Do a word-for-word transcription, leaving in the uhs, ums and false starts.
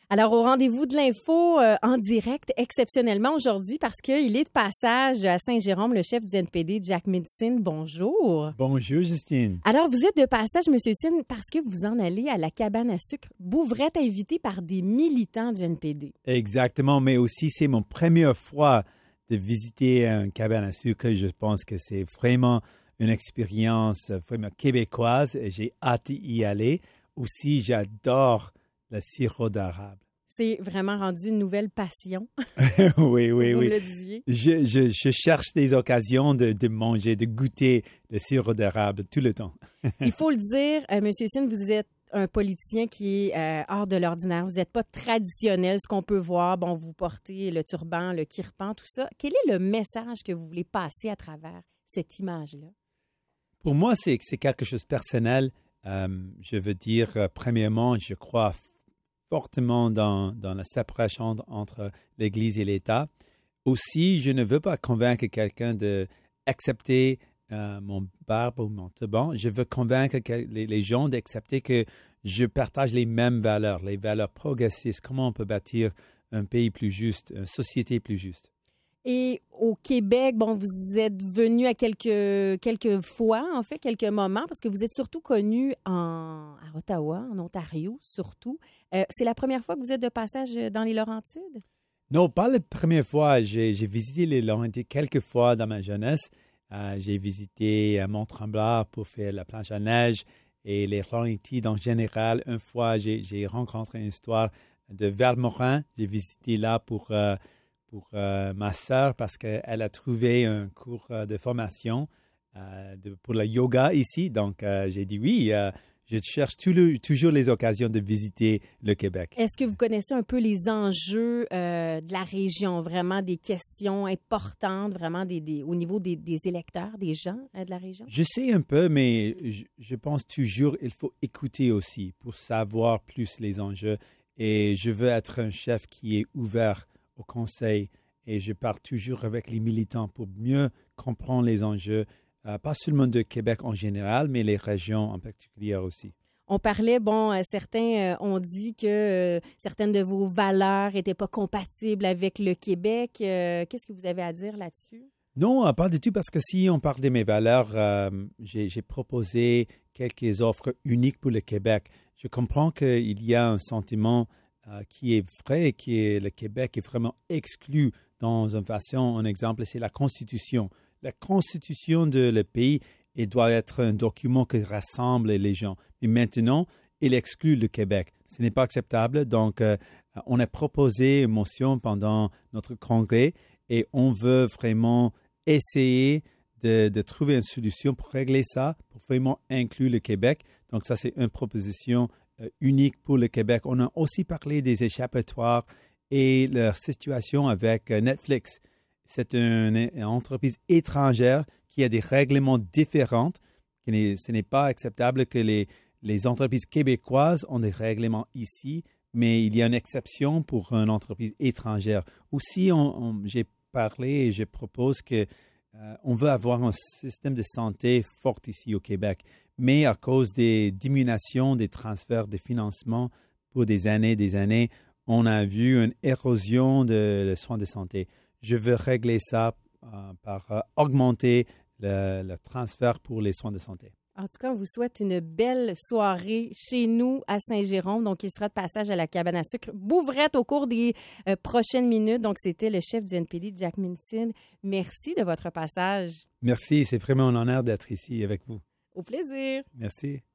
Alors, au rendez-vous de l'info euh, en direct, exceptionnellement aujourd'hui, parce qu'il est de passage à Saint-Jérôme, le chef du N P D, Jack Mincin. Bonjour. Bonjour, Justine. Alors, vous êtes de passage, M. Sin, parce que vous en allez à la cabane à sucre Bouvrette, invité par des militants du N P D. Exactement, mais aussi, c'est mon première fois de visiter une cabane à sucre. Je pense que c'est vraiment une expérience vraiment québécoise et j'ai hâte d'y aller. Aussi, j'adore le sirop d'érable. C'est vraiment rendu une nouvelle passion. oui, oui, vous oui. me le disiez. Je, je, je cherche des occasions de, de manger, de goûter le sirop d'érable tout le temps. Il faut le dire, euh, M. Sin, vous êtes un politicien qui est euh, hors de l'ordinaire. Vous n'êtes pas traditionnel, ce qu'on peut voir. Bon, vous portez le turban, le kirpan, tout ça. Quel est le message que vous voulez passer à travers cette image-là? Pour moi, c'est, c'est quelque chose de personnel. Euh, je veux dire, euh, premièrement, je crois fortement dans, dans la séparation entre l'Église et l'État. Aussi, je ne veux pas convaincre quelqu'un d'accepter euh, mon barbe ou mon turban. Je veux convaincre que les, les gens d'accepter que je partage les mêmes valeurs, les valeurs progressistes. Comment on peut bâtir un pays plus juste, une société plus juste. Et au Québec, bon, vous êtes venu à quelques, quelques fois, en fait, quelques moments, parce que vous êtes surtout connu en, à Ottawa, en Ontario, surtout. Euh, c'est la première fois que vous êtes de passage dans les Laurentides? Non, pas la première fois. J'ai, j'ai visité les Laurentides quelques fois dans ma jeunesse. Euh, j'ai visité Mont-Tremblant pour faire la planche à neige et les Laurentides en général. Une fois, j'ai, j'ai rencontré une histoire de Valmorin. J'ai visité là pour... Euh, pour euh, ma sœur parce qu'elle a trouvé un cours euh, de formation euh, de, pour le yoga ici. Donc, euh, j'ai dit oui, euh, je cherche tout le, toujours les occasions de visiter le Québec. Est-ce que vous connaissez un peu les enjeux euh, de la région, vraiment des questions importantes, vraiment des, des, au niveau des, des électeurs, des gens euh, de la région? Je sais un peu, mais je, je pense toujours qu'il faut écouter aussi pour savoir plus les enjeux. Et je veux être un chef qui est ouvert au conseil et je parle toujours avec les militants pour mieux comprendre les enjeux, euh, pas seulement de Québec en général, mais les régions en particulier aussi. On parlait, bon, euh, certains euh, ont dit que euh, certaines de vos valeurs n'étaient pas compatibles avec le Québec. Euh, qu'est-ce que vous avez à dire là-dessus? Non, pas du tout, parce que si on parle de mes valeurs, euh, j'ai, j'ai proposé quelques offres uniques pour le Québec. Je comprends qu'il y a un sentiment Euh, qui est vrai, qui est le Québec est vraiment exclu dans une façon. Un exemple, c'est la Constitution. La Constitution de le pays, elle doit être un document qui rassemble les gens. Mais maintenant, il exclut le Québec. Ce n'est pas acceptable. Donc, euh, on a proposé une motion pendant notre congrès et on veut vraiment essayer de, de trouver une solution pour régler ça, pour vraiment inclure le Québec. Donc, ça, c'est une proposition unique pour le Québec. On a aussi parlé des échappatoires et leur situation avec Netflix. C'est une, une entreprise étrangère qui a des règlements différents. Ce n'est pas acceptable que les, les entreprises québécoises ont des règlements ici, mais il y a une exception pour une entreprise étrangère. Aussi, on, on, j'ai parlé et je propose que euh, on veut avoir un système de santé fort ici au Québec. Mais à cause des diminutions des transferts de financement pour des années et des années, on a vu une érosion de, de soins de santé. Je veux régler ça euh, par euh, augmenter le, le transfert pour les soins de santé. En tout cas, on vous souhaite une belle soirée chez nous à Saint-Jérôme. Donc, il sera de passage à la cabane à sucre Bouvrette au cours des euh, prochaines minutes. Donc, c'était le chef du N P D, Jack Mincin. Merci de votre passage. Merci, c'est vraiment un honneur d'être ici avec vous. Au plaisir. Merci.